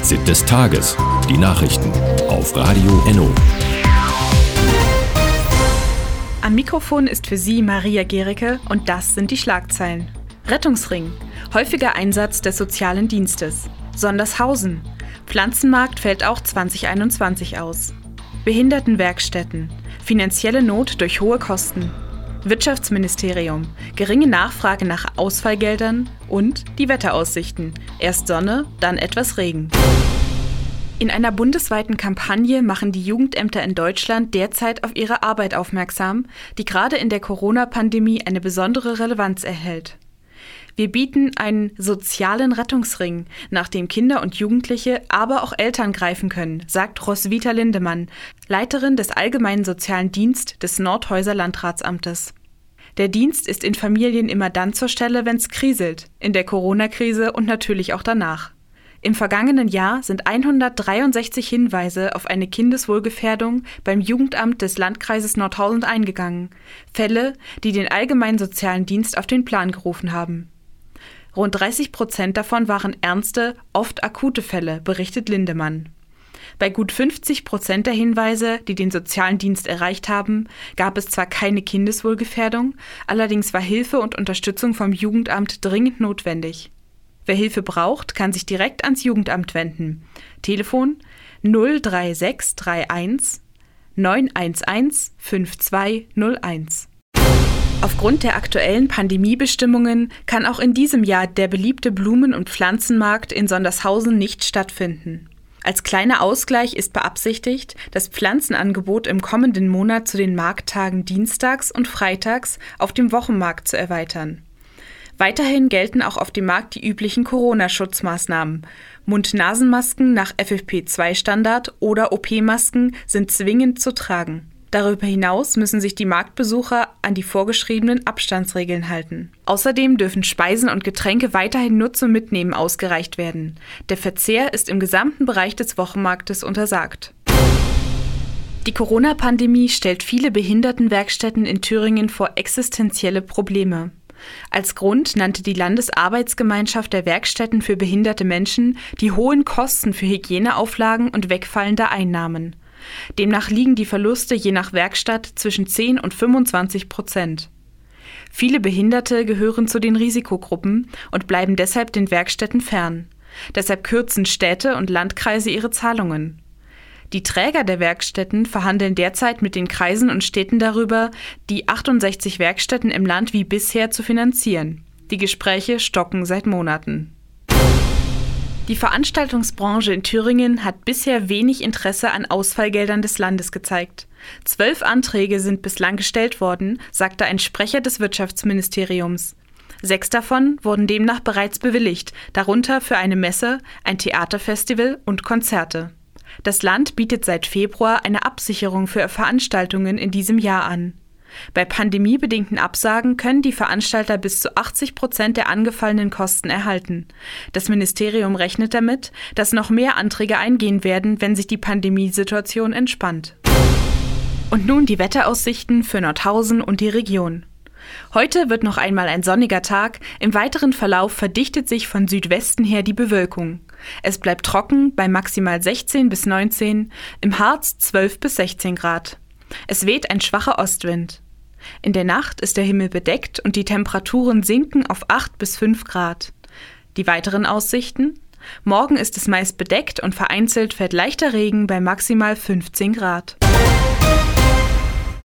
Fazit des Tages. Die Nachrichten auf Radio Enno. Am Mikrofon ist für Sie Maria Gericke und das sind die Schlagzeilen. Rettungsring. Häufiger Einsatz des sozialen Dienstes. Sondershausen. Pflanzenmarkt fällt auch 2021 aus. Behindertenwerkstätten. Finanzielle Not durch hohe Kosten. Wirtschaftsministerium. Geringe Nachfrage nach Ausfallgeldern und die Wetteraussichten. Erst Sonne, dann etwas Regen. In einer bundesweiten Kampagne machen die Jugendämter in Deutschland derzeit auf ihre Arbeit aufmerksam, die gerade in der Corona-Pandemie eine besondere Relevanz erhält. Wir bieten einen sozialen Rettungsring, nach dem Kinder und Jugendliche, aber auch Eltern greifen können, sagt Roswitha Lindemann, Leiterin des Allgemeinen Sozialen Dienst des Nordhäuser Landratsamtes. Der Dienst ist in Familien immer dann zur Stelle, wenn es kriselt, in der Corona-Krise und natürlich auch danach. Im vergangenen Jahr sind 163 Hinweise auf eine Kindeswohlgefährdung beim Jugendamt des Landkreises Nordhausen eingegangen. Fälle, die den Allgemeinen Sozialen Dienst auf den Plan gerufen haben. Rund 30% davon waren ernste, oft akute Fälle, berichtet Lindemann. Bei gut 50% der Hinweise, die den sozialen Dienst erreicht haben, gab es zwar keine Kindeswohlgefährdung, allerdings war Hilfe und Unterstützung vom Jugendamt dringend notwendig. Wer Hilfe braucht, kann sich direkt ans Jugendamt wenden. Telefon 03631 911 5201. Aufgrund der aktuellen Pandemiebestimmungen kann auch in diesem Jahr der beliebte Blumen- und Pflanzenmarkt in Sondershausen nicht stattfinden. Als kleiner Ausgleich ist beabsichtigt, das Pflanzenangebot im kommenden Monat zu den Markttagen dienstags und freitags auf dem Wochenmarkt zu erweitern. Weiterhin gelten auch auf dem Markt die üblichen Corona-Schutzmaßnahmen. Mund-Nasen-Masken nach FFP2-Standard oder OP-Masken sind zwingend zu tragen. Darüber hinaus müssen sich die Marktbesucher an die vorgeschriebenen Abstandsregeln halten. Außerdem dürfen Speisen und Getränke weiterhin nur zum Mitnehmen ausgereicht werden. Der Verzehr ist im gesamten Bereich des Wochenmarktes untersagt. Die Corona-Pandemie stellt viele Behindertenwerkstätten in Thüringen vor existenzielle Probleme. Als Grund nannte die Landesarbeitsgemeinschaft der Werkstätten für behinderte Menschen die hohen Kosten für Hygieneauflagen und wegfallende Einnahmen. Demnach liegen die Verluste je nach Werkstatt zwischen 10 und 25%. Viele Behinderte gehören zu den Risikogruppen und bleiben deshalb den Werkstätten fern. Deshalb kürzen Städte und Landkreise ihre Zahlungen. Die Träger der Werkstätten verhandeln derzeit mit den Kreisen und Städten darüber, die 68 Werkstätten im Land wie bisher zu finanzieren. Die Gespräche stocken seit Monaten. Die Veranstaltungsbranche in Thüringen hat bisher wenig Interesse an Ausfallgeldern des Landes gezeigt. 12 Anträge sind bislang gestellt worden, sagte ein Sprecher des Wirtschaftsministeriums. 6 davon wurden demnach bereits bewilligt, darunter für eine Messe, ein Theaterfestival und Konzerte. Das Land bietet seit Februar eine Absicherung für Veranstaltungen in diesem Jahr an. Bei pandemiebedingten Absagen können die Veranstalter bis zu 80% der angefallenen Kosten erhalten. Das Ministerium rechnet damit, dass noch mehr Anträge eingehen werden, wenn sich die Pandemiesituation entspannt. Und nun die Wetteraussichten für Nordhausen und die Region. Heute wird noch einmal ein sonniger Tag, im weiteren Verlauf verdichtet sich von Südwesten her die Bewölkung. Es bleibt trocken bei maximal 16 bis 19, im Harz 12 bis 16 Grad. Es weht ein schwacher Ostwind. In der Nacht ist der Himmel bedeckt und die Temperaturen sinken auf 8 bis 5 Grad. Die weiteren Aussichten? Morgen ist es meist bedeckt und vereinzelt fällt leichter Regen bei maximal 15 Grad.